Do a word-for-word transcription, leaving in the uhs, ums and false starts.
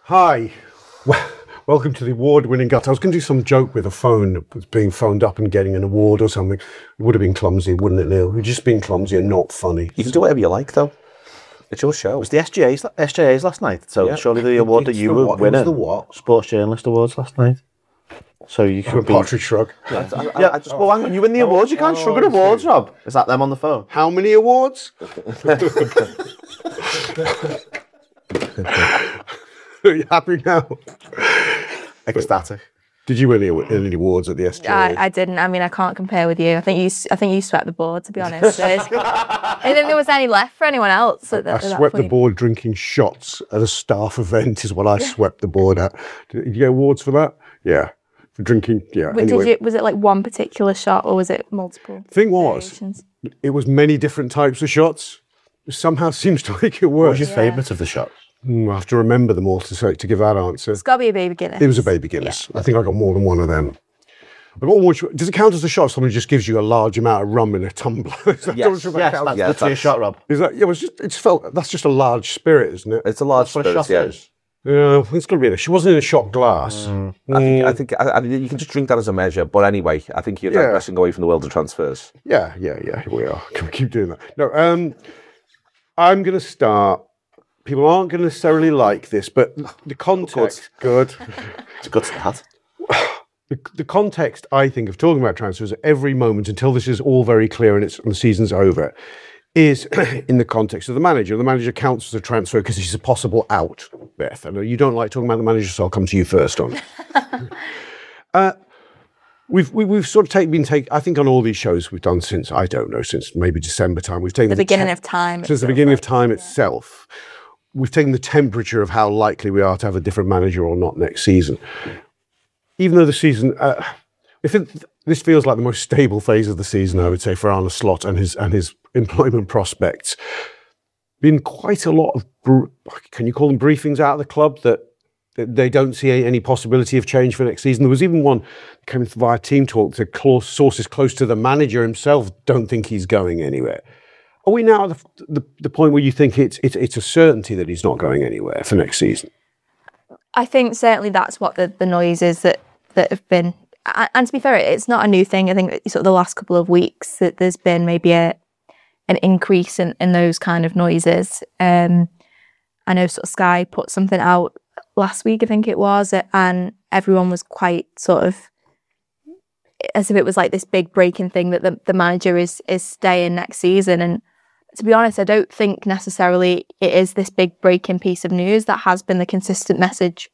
Hi. Well, welcome to the award-winning Gut. I was going to do some joke with a phone that was being phoned up and getting an award or something. It would have been clumsy, wouldn't it, Neil? It would just been clumsy and not funny. You can do whatever you like, though. It's your show. It was the S G A's, S J A's last night, so Yeah. surely the award It's that you the were what? It was winning. the what? Sports Journalist Awards last night. So you could be... Partridge Shrug. I, I, Yeah, I just, well, hang on, you win the awards, you can't oh, shrug at I awards, see. Rob. Is that them on the phone? How many awards? Are you happy now? Ecstatic. Did you win any, any awards at the S G A? I, I didn't. I mean, I can't compare with you. I think you. s- I think you swept the board. To be honest, I didn't think there was any left for anyone else. At I that, at that swept the point. board drinking shots at a staff event is what I swept the board at. Did you get awards for that? Yeah. For drinking, yeah. But anyway, did you? Was it like one particular shot, or was it multiple? thing was, variations? it was many different types of shots. It somehow seems to make it What worse. was your Yeah. favourite of the shots? Mm, I have to remember them all to say, to give that answer. It's got to be a baby Guinness. It was a baby Guinness. I think I got more than one of them. I got one, does it count as a shot? Someone just gives you a large amount of rum in a tumbler. Is that Yes, what that Yes, counts? that's Yeah, literally a that's- shot, Rob. Is that, yeah, it was just, it's felt, that's just a large spirit, isn't it? it's a large That's what a spirit, shot yeah. is. Yeah, it's got to be in it. She wasn't in a shot glass. I think, I think I, I mean, you can just drink that as a measure. But anyway, I think you're Yeah. digressing away from the world of transfers. Yeah, yeah, yeah, here we are. Can we keep doing that? No, um, I'm going to start. People aren't going to necessarily like this, but the context, good. It's a good start. The, the context, I think, of talking about transfers at every moment until this is all very clear and, it's, and the season's over, is in the context of the manager. The manager counts as a transfer because he's a possible out, Beth. I know you don't like talking about the manager, so I'll come to you first on it. uh, we've, we, we've sort of take, been take. I think on all these shows we've done since, I don't know, since maybe December time, we've taken the beginning te- of time. since the itself, beginning of right? time itself. We've taken the temperature of how likely we are to have a different manager or not next season. Even though the season, uh, if it, this feels like the most stable phase of the season, I would say, for Arne Slot and his and his employment prospects. Been quite a lot of, br- can you call them briefings out of the club that, that they don't see any possibility of change for next season. There was even one that came via Team Talk to close, sources close to the manager himself don't think he's going anywhere. Are we now at the, the, the point where you think it's, it's it's a certainty that he's not going anywhere for next season? I think certainly that's what the, the noise is that, that have been. And, and to be fair, it's not a new thing. I think that sort of the last couple of weeks that there's been maybe a an increase in, in those kind of noises. Um, I know sort of Sky put something out last week, I think it was, and everyone was quite sort of as if it was like this big breaking thing that the, the manager is is staying next season. And to be honest, I don't think necessarily it is this big breaking piece of news. That has been the consistent message